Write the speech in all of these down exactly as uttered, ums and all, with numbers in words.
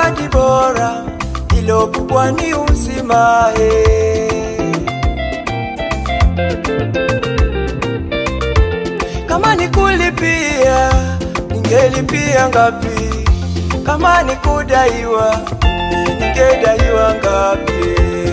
zawadi bora, ilo kubwa ni uzima. Kama nikulipia, ningelipia ngapi? Kama nikudaiwa, ningedaiwa ngapi?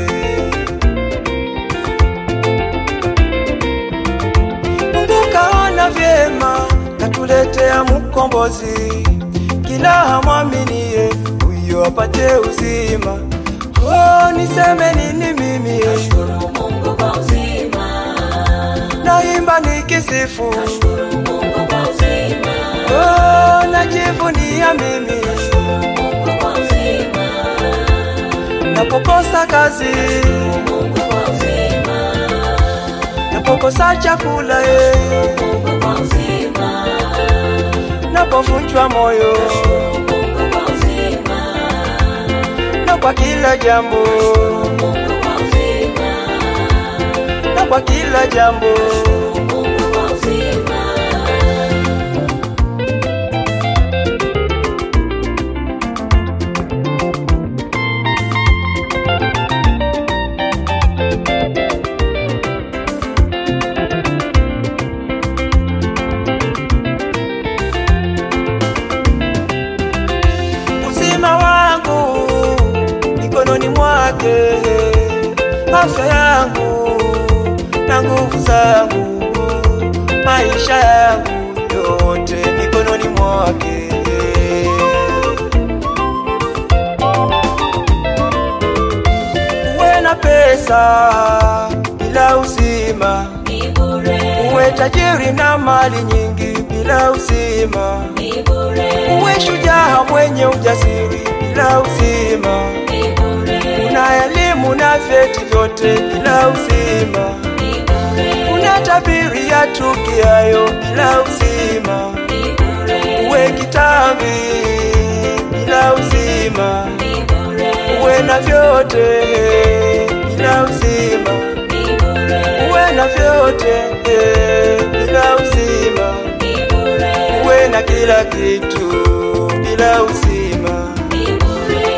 Mungu kaona vyema, katuletea mkombozi, kila hamwaminie huyo apate uzima. Oh, niseme nini mimi? Nashukuru Mungu kwa uzima. Naimba nikisifu. Nashukuru Mungu kwa uzima. Oh, najivunia mimi. Nashukuru Mungu kwa uzima. Napokosa kazi, Nashukuru Mungu kwa uzima. napokosa chakula, eh. Mungu kwa uzima. Napovunjwa moyo, Nashukuru Mungu kwa uzima. na kwa kila jambo, Mungu kwa uzima. na kwa kila jambo. Mungu kwa uzima. Uzima wangu mikononi mwake, afya yangu na nguvu zangu, maisha yangu yote mikononi mwake. Uwe na pesa bila uzima, Ni bure. uwe tajiri na mali nyingi bila uzima, Ni bure. uwe shujaa mwenye ujasiri bila uzima, Ni bure. una elimu na vyeti vyote bila uzima, Ni bure. una tabiri ya tukiayo bila uzima, Ni bure. uwe kitambi bila uzima, Ni bure. uwe na vyote bila uzima, Ni bure. uwe na vyote bila uzima, Ni bure. uwe na kila kitu bila uzima. Ni bure.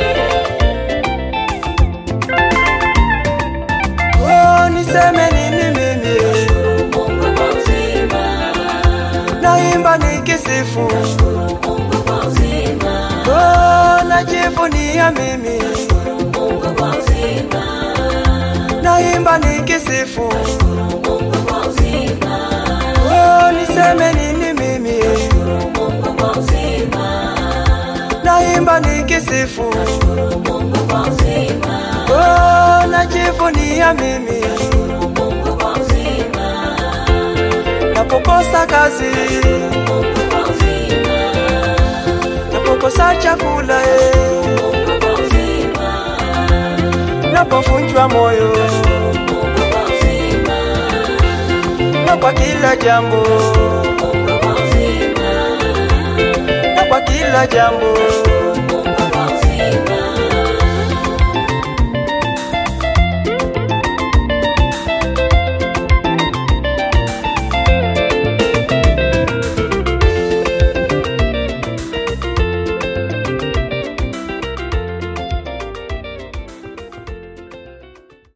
Oh, niseme nini mimi? Nashukuru Mungu kwa uzima. Naimba nikisifu. Nashukuru Mungu kwa uzima. Oh, najivunia mimi. Nashukuru Mungu kwa uzima. Naimba nikisifu. Nashukuru Mungu kwa uzima. Oh, niseme nini mimi? Nashukuru Mungu kwa uzima. Naimba nikisifu. Nashukuru Mungu kwa uzima. Oh, najivunia mimi. Nashukuru Mungu kwa uzima. Napokosa kazi, Mungu kwa uzima. napokosa chakula, eh. Mungu kwa uzima. Napovunjwa moyo, Mungu kwa uzima. na kwa kila jambo, Mungu kwa uzima. na kwa kila jambo.